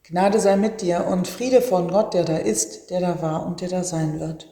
Gnade sei mit dir und Friede von Gott, der da ist, der da war und der da sein wird.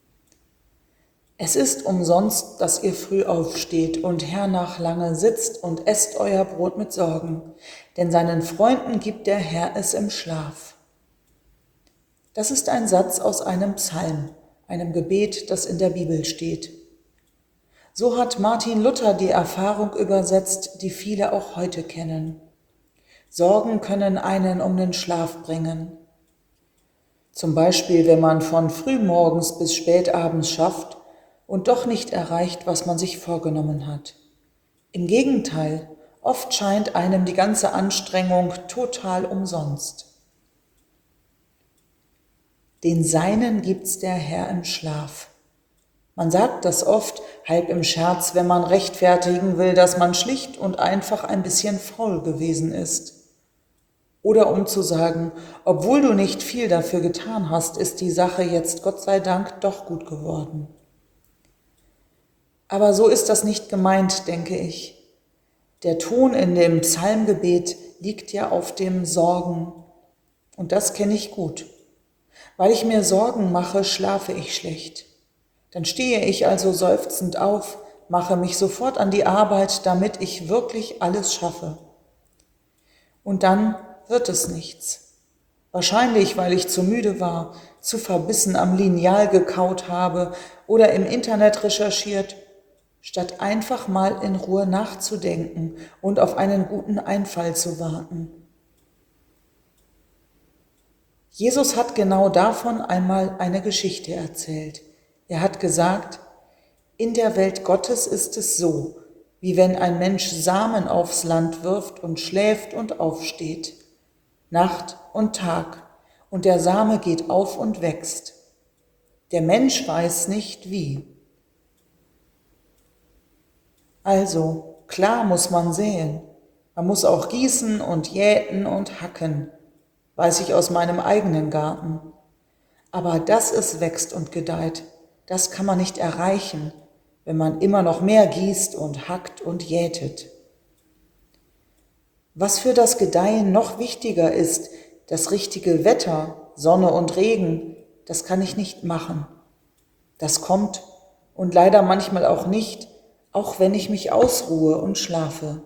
Es ist umsonst, dass ihr früh aufsteht und hernach lange sitzt und esst euer Brot mit Sorgen, denn seinen Freunden gibt der Herr es im Schlaf. Das ist ein Satz aus einem Psalm, einem Gebet, das in der Bibel steht. So hat Martin Luther die Erfahrung übersetzt, die viele auch heute kennen. Sorgen können einen um den Schlaf bringen. Zum Beispiel, wenn man von frühmorgens bis spätabends schafft und doch nicht erreicht, was man sich vorgenommen hat. Im Gegenteil, oft scheint einem die ganze Anstrengung total umsonst. Den Seinen gibt's der Herr im Schlaf. Man sagt das oft, halb im Scherz, wenn man rechtfertigen will, dass man schlicht und einfach ein bisschen faul gewesen ist. Oder um zu sagen, obwohl du nicht viel dafür getan hast, ist die Sache jetzt Gott sei Dank doch gut geworden. Aber so ist das nicht gemeint, denke ich. Der Ton in dem Psalmgebet liegt ja auf dem Sorgen. Und das kenne ich gut. Weil ich mir Sorgen mache, schlafe ich schlecht. Dann stehe ich also seufzend auf, mache mich sofort an die Arbeit, damit ich wirklich alles schaffe. Und dann wird es nichts. Wahrscheinlich, weil ich zu müde war, zu verbissen am Lineal gekaut habe oder im Internet recherchiert, statt einfach mal in Ruhe nachzudenken und auf einen guten Einfall zu warten. Jesus hat genau davon einmal eine Geschichte erzählt. Er hat gesagt, in der Welt Gottes ist es so, wie wenn ein Mensch Samen aufs Land wirft und schläft und aufsteht. Nacht und Tag, und der Same geht auf und wächst. Der Mensch weiß nicht wie. Also, klar muss man säen. Man muss auch gießen und jäten und hacken, weiß ich aus meinem eigenen Garten. Aber dass es wächst und gedeiht, das kann man nicht erreichen, wenn man immer noch mehr gießt und hackt und jätet. Was für das Gedeihen noch wichtiger ist, das richtige Wetter, Sonne und Regen, das kann ich nicht machen. Das kommt und leider manchmal auch nicht, auch wenn ich mich ausruhe und schlafe.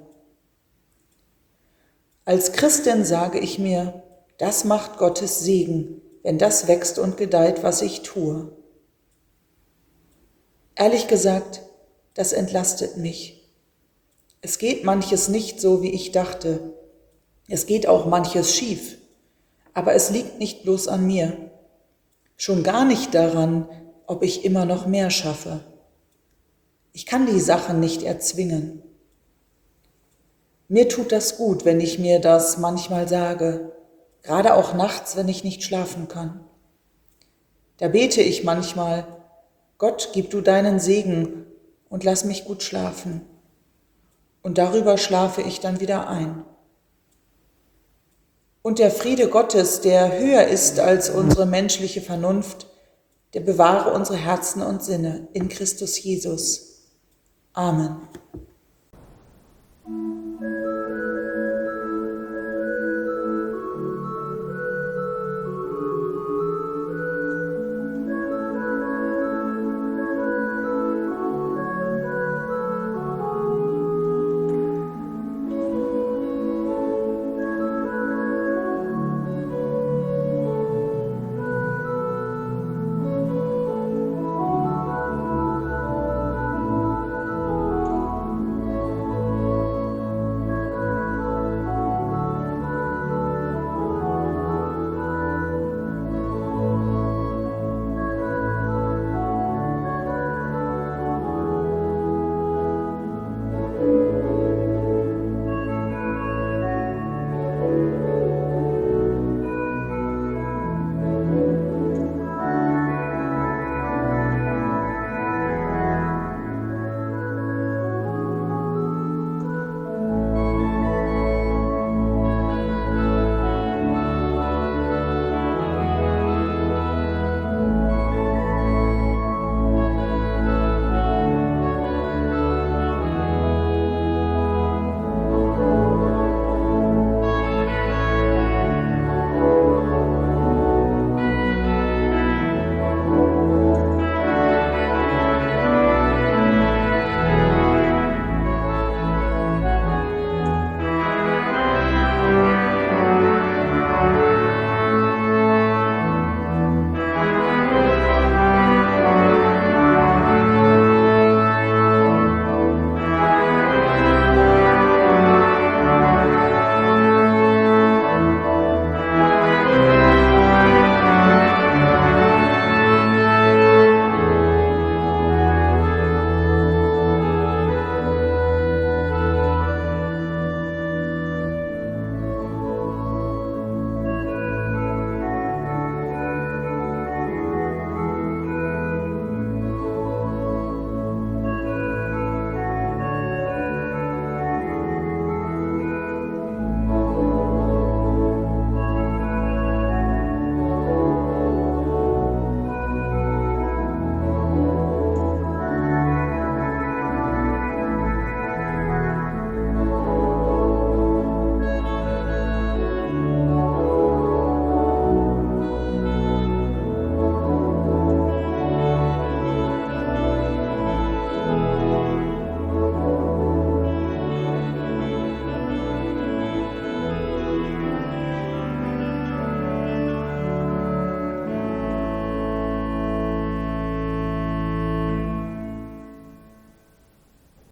Als Christin sage ich mir, das macht Gottes Segen, wenn das wächst und gedeiht, was ich tue. Ehrlich gesagt, das entlastet mich. Es geht manches nicht so, wie ich dachte. Es geht auch manches schief. Aber es liegt nicht bloß an mir. Schon gar nicht daran, ob ich immer noch mehr schaffe. Ich kann die Sachen nicht erzwingen. Mir tut das gut, wenn ich mir das manchmal sage, gerade auch nachts, wenn ich nicht schlafen kann. Da bete ich manchmal, Gott, gib du deinen Segen und lass mich gut schlafen. Und darüber schlafe ich dann wieder ein. Und der Friede Gottes, der höher ist als unsere menschliche Vernunft, der bewahre unsere Herzen und Sinne in Christus Jesus. Amen.